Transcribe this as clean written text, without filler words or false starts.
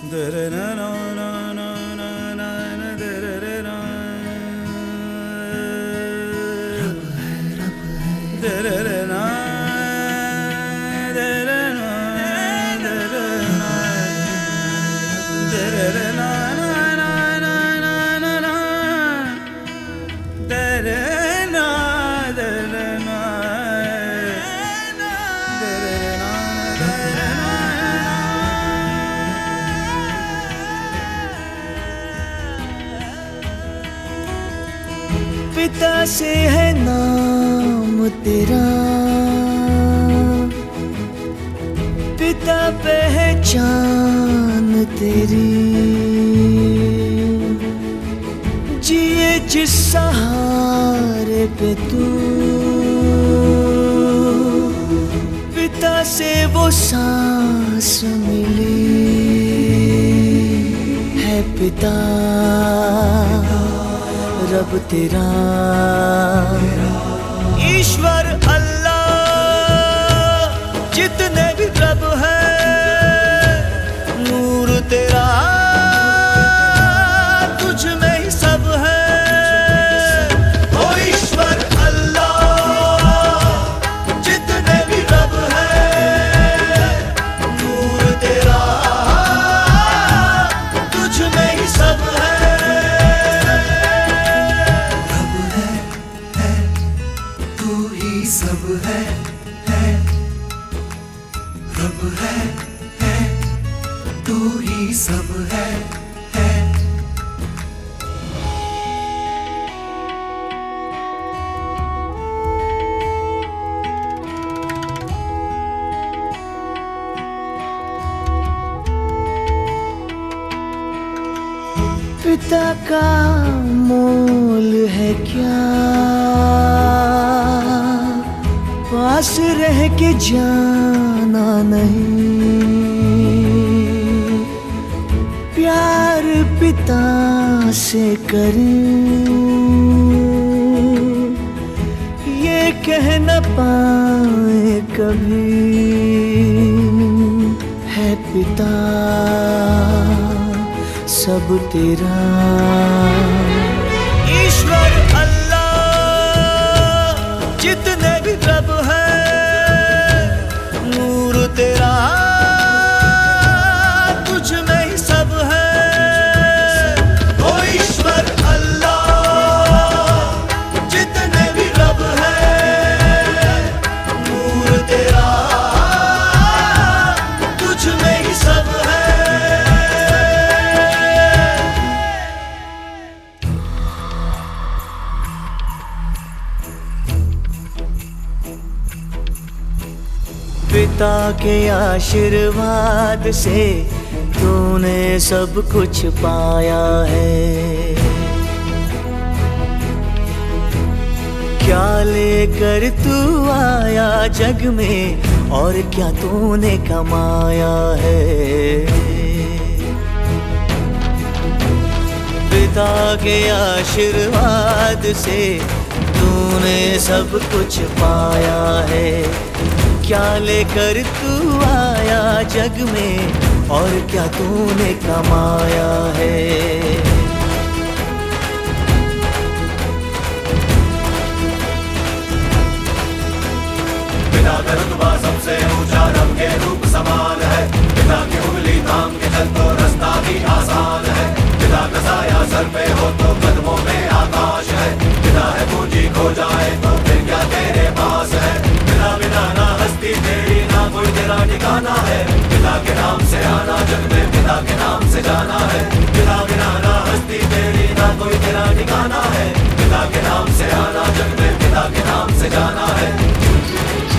पिता से है नाम तेरा, पिता पहचान तेरी, जिए जिस सहारे पे तू, पिता से वो सांस मिली है पिता रब तेरा, ईश्वर अल्लाह जितने भी रब है, नूर तेरा तुझ में ही सब है। ओ ईश्वर अल्लाह जितने भी रब है, नूर तेरा तुझ में ही सब है। सब है, रब है, तू ही सब है। पिता का मोल है क्या, पास रह के जाना नहीं, प्यार पिता से करें ये कह न पाए कभी, है पिता सब तेरा, ईश्वर अल्लाह जितने भी रब है, नूर तेरा तुझ में ही सब है। ओ ईश्वर अल्लाह जितने भी रब है, नूर तेरा तुझ में ही सब है। पिता के आशीर्वाद से तूने सब कुछ पाया है, क्या लेकर तू आया जग में और क्या तूने कमाया है। पिता के आशीर्वाद से तूने सब कुछ पाया है, क्या लेकर तू आया जग में और क्या तूने कमाया है। पिता का रुतबा सबसे ऊंचा, रब के रूप समान है, पिता की उंगली थाम के चल तो रास्ता भी आसान है, पिता का साया सर पे हो तो कदमों में आकाश है, पिता है पूंजी खो जाए तो फिर क्या तेरे पास है। पिता बिना ना हस्ती तेरी ना कोई तेरा ठिकाना है, पिता के नाम से आना जग में, पिता के नाम से जाना है, पिता बिना ना हस्ती तेरी ना कोई तेरा ठिकाना है, पिता के नाम से आना जग में, पिता के नाम से जाना है।